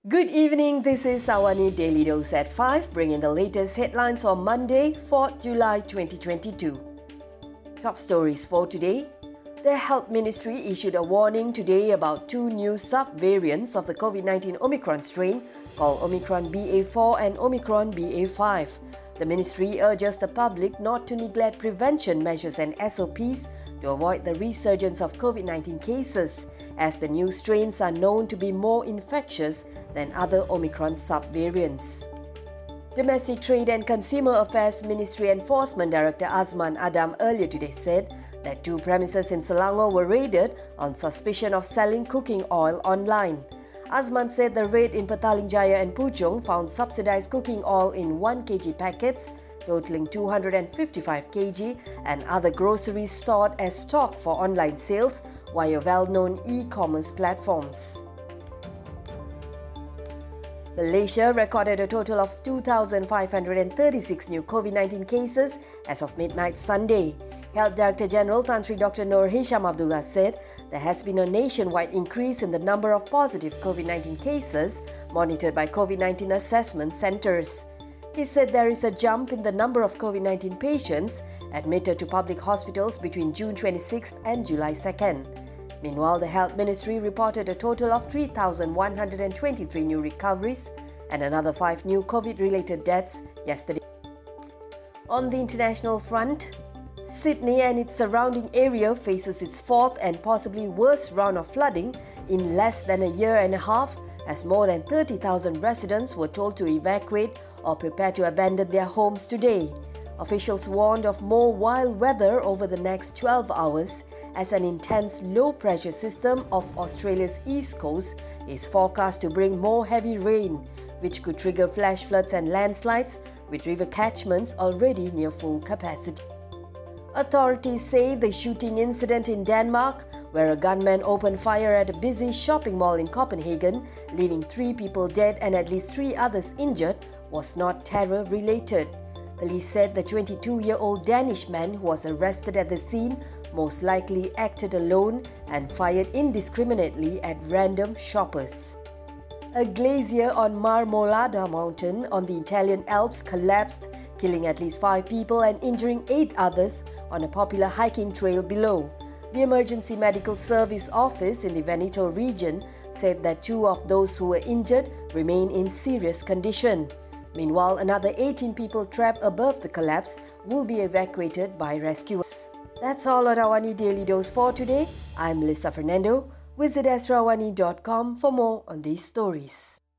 Good evening, this is Awani Daily Dose at 5, bringing the latest headlines on Monday, 4th July 2022. Top stories for today. The Health Ministry issued a warning today about two new sub-variants of the COVID-19 Omicron strain called Omicron BA4 and Omicron BA5. The ministry urges the public not to neglect prevention measures and SOPs to avoid the resurgence of COVID-19 cases, as the new strains are known to be more infectious than other Omicron sub-variants. Domestic Trade and Consumer Affairs Ministry Enforcement Director Azman Adam earlier today said that two premises in Selangor were raided on suspicion of selling cooking oil online. Azman said the raid in Petaling Jaya and Puchong found subsidized cooking oil in 1 kg packets totaling 255 kg and other groceries stored as stock for online sales via well-known e-commerce platforms. Malaysia recorded a total of 2,536 new COVID-19 cases as of midnight Sunday. Health Director General Tan Sri Dr. Noor Hisham Abdullah said there has been a nationwide increase in the number of positive COVID-19 cases monitored by COVID-19 assessment centres. He said there is a jump in the number of COVID-19 patients admitted to public hospitals between June 26th and July 2nd. Meanwhile, the Health Ministry reported a total of 3,123 new recoveries and another 5 new COVID-related deaths yesterday. On the international front, Sydney and its surrounding area faces its fourth and possibly worst round of flooding in less than a year and a half, as more than 30,000 residents were told to evacuate or prepare to abandon their homes today. Officials warned of more wild weather over the next 12 hours as an intense low-pressure system off Australia's east coast is forecast to bring more heavy rain, which could trigger flash floods and landslides, with river catchments already near full capacity. Authorities say the shooting incident in Denmark, where a gunman opened fire at a busy shopping mall in Copenhagen, leaving 3 people dead and at least 3 others injured, was not terror-related. Police said the 22-year-old Danish man who was arrested at the scene most likely acted alone and fired indiscriminately at random shoppers. A glacier on Marmolada mountain on the Italian Alps collapsed, killing at least 5 people and injuring 8 others on a popular hiking trail below. The Emergency Medical Service Office in the Veneto region said that 2 of those who were injured remain in serious condition. Meanwhile, another 18 people trapped above the collapse will be evacuated by rescuers. That's all on Awani Daily Dose for today. I'm Melissa Fernando. Visit astrawani.com for more on these stories.